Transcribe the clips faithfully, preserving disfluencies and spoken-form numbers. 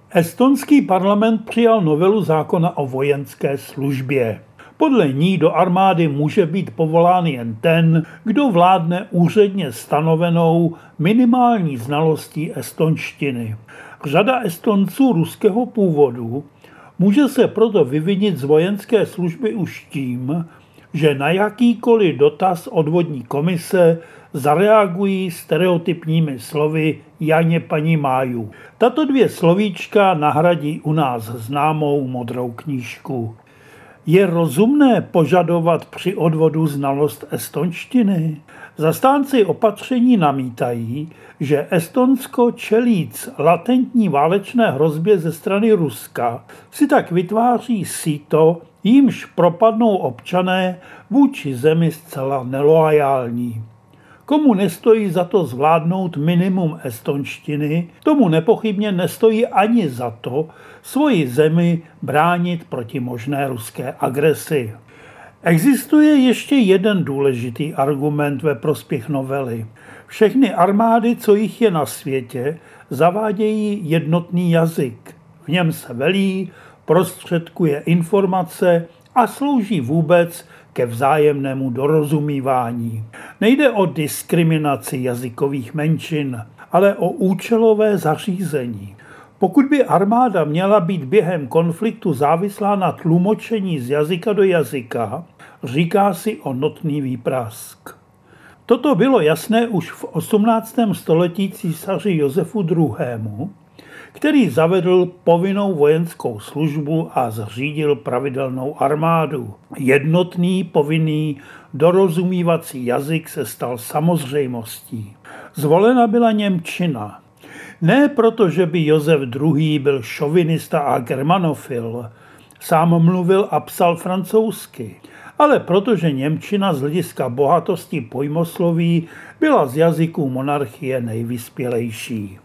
Estonský parlament přijal novelu zákona o vojenské službě. Podle ní do armády může být povolán jen ten, kdo vládne úředně stanovenou minimální znalostí estonštiny. Řada Estonců ruského původu může se proto vyvinit z vojenské služby už tím, že na jakýkoliv dotaz odvodní komise zareagují stereotypními slovy Janě paní máju. Tato dvě slovíčka nahradí u nás známou modrou knížku. Je rozumné požadovat při odvodu znalost estonštiny? Zastánci opatření namítají, že Estonsko čelíc latentní válečné hrozbě ze strany Ruska si tak vytváří síto, jímž propadnou občané vůči zemi zcela neloajální. Komu nestojí za to zvládnout minimum estonštiny, tomu nepochybně nestojí ani za to svoji zemi bránit proti možné ruské agresi. Existuje ještě jeden důležitý argument ve prospěch novely. Všechny armády, co jich je na světě, zavádějí jednotný jazyk. V něm se velí, prostředkuje informace a slouží vůbec ke vzájemnému dorozumívání. Nejde o diskriminaci jazykových menšin, ale o účelové zařízení. Pokud by armáda měla být během konfliktu závislá na tlumočení z jazyka do jazyka, říká si o notný výprask. Toto bylo jasné už v osmnáctém století císaři Josefu druhému., který zavedl povinnou vojenskou službu a zřídil pravidelnou armádu. Jednotný, povinný, dorozumívací jazyk se stal samozřejmostí. Zvolena byla němčina. Ne proto, že by Josef druhý. Byl šovinista a germanofil, sám mluvil a psal francouzsky, ale protože němčina z hlediska bohatosti pojmosloví byla z jazyků monarchie nejvyspělejší.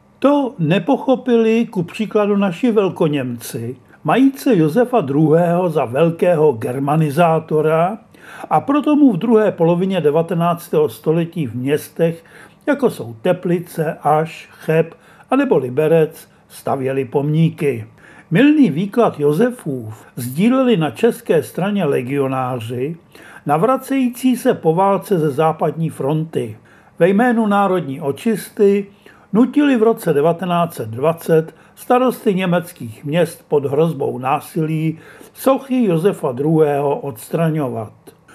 To nepochopili ku příkladu naši velkoněmci, majíce Josefa druhého. za velkého germanizátora a proto mu v druhé polovině devatenáctého století v městech, jako jsou Teplice, Aš, Cheb anebo Liberec, stavěli pomníky. Mylný výklad Josefův sdíleli na české straně legionáři, navracející se po válce ze západní fronty. Ve jménu národní očisty nutili v roce devatenáct set dvacet starosty německých měst pod hrozbou násilí sochy Josefa druhého. odstraňovat.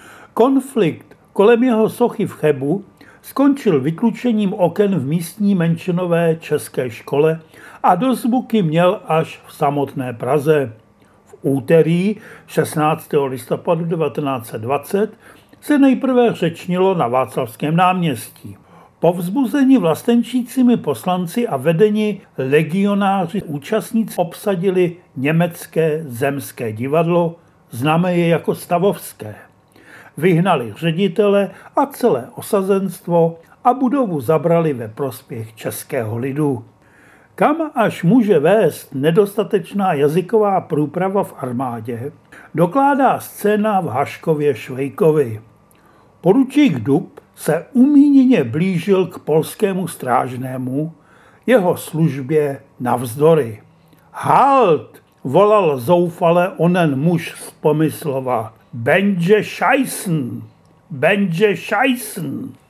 Konflikt kolem jeho sochy v Chebu skončil vytlučením oken v místní menšinové české škole a dozvuky měl až v samotné Praze. V úterý šestnáctého listopadu devatenáct set dvacet se nejprve řečnilo na Václavském náměstí. Povzbuzeni vlastenčícími poslanci a vedeni legionáři účastníci obsadili německé zemské divadlo, známé je jako Stavovské. Vyhnali ředitele a celé osazenstvo a budovu zabrali ve prospěch českého lidu. Kam až může vést nedostatečná jazyková průprava v armádě, dokládá scéna v Haškově Švejkovi. Poručík Dub se umíněně blížil k polskému strážnému, jeho službě navzdory. Halt! Volal zoufale onen muž z Pomyslova. Będzie scheißen! Będzie scheißen!